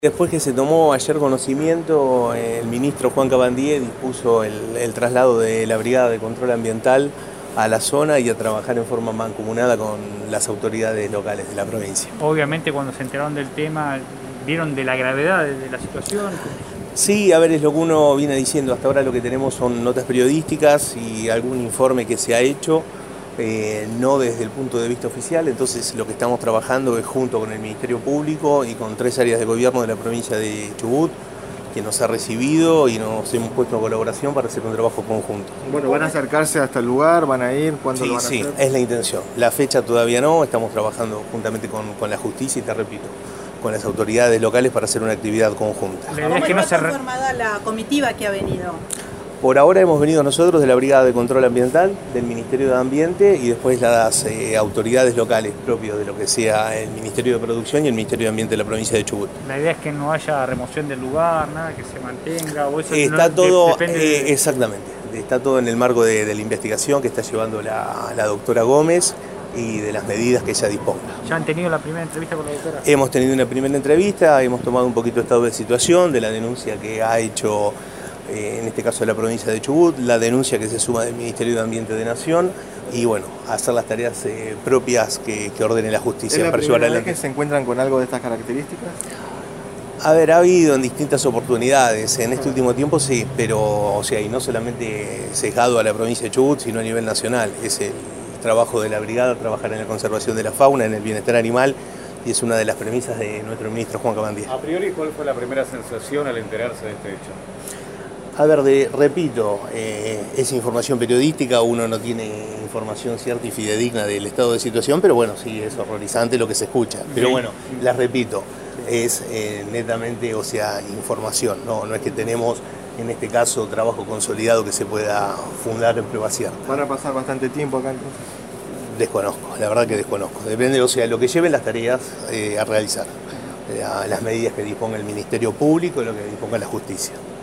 Después que se tomó ayer conocimiento, el ministro Juan Cabandier dispuso el traslado de la Brigada de Control Ambiental a la zona y a trabajar en forma mancomunada con las autoridades locales de la provincia. Obviamente cuando se enteraron del tema, ¿vieron de la gravedad de la situación? Sí, a ver, es lo que uno viene diciendo. Hasta ahora lo que tenemos son notas periodísticas y algún informe que se ha hecho, no desde el punto de vista oficial. Entonces lo que estamos trabajando es junto con el Ministerio Público y con 3 áreas de gobierno de la provincia de Chubut, que nos ha recibido y nos hemos puesto en colaboración para hacer un trabajo conjunto. Bueno, ¿van a acercarse hasta el lugar? ¿Van a ir? ¿Cuándo lo van a hacer? Sí, es la intención. La fecha todavía no, estamos trabajando juntamente con la justicia y te repito, con las autoridades locales para hacer una actividad conjunta. ¿Cómo está conformada la comitiva que ha venido? Por ahora hemos venido nosotros de la Brigada de Control Ambiental, del Ministerio de Ambiente y después las autoridades locales propios de lo que sea el Ministerio de Producción y el Ministerio de Ambiente de la provincia de Chubut. La idea es que no haya remoción del lugar, nada, que se mantenga, o eso Está no, todo, depende de... exactamente, está todo en el marco de la investigación que está llevando la doctora Gómez y de las medidas que ella disponga. ¿Ya han tenido la primera entrevista con la doctora? Hemos tenido una primera entrevista, hemos tomado un poquito de estado de situación de la denuncia que ha hecho, en este caso de la provincia de Chubut, la denuncia que se suma del Ministerio de Ambiente de Nación y bueno, hacer las tareas propias que ordene la justicia para llevar adelante. ¿Es que se encuentran con algo de estas características? A ver, ha habido en distintas oportunidades, en este último tiempo sí, pero o sea, y no solamente sesgado a la provincia de Chubut, sino a nivel nacional. Es el trabajo de la brigada, trabajar en la conservación de la fauna, en el bienestar animal, y es una de las premisas de nuestro ministro Juan Cabandier. A priori, ¿cuál fue la primera sensación al enterarse de este hecho? A ver, repito, es información periodística, uno no tiene información cierta y fidedigna del estado de situación, pero bueno, sí, es horrorizante lo que se escucha. Pero bueno, las repito, es netamente, o sea, información, no es que tenemos, en este caso, trabajo consolidado que se pueda fundar en prueba cierta. ¿Van a pasar bastante tiempo acá entonces? Desconozco, la verdad que desconozco. Depende, o sea, lo que lleven las tareas a realizar, las medidas que disponga el Ministerio Público y lo que disponga la justicia.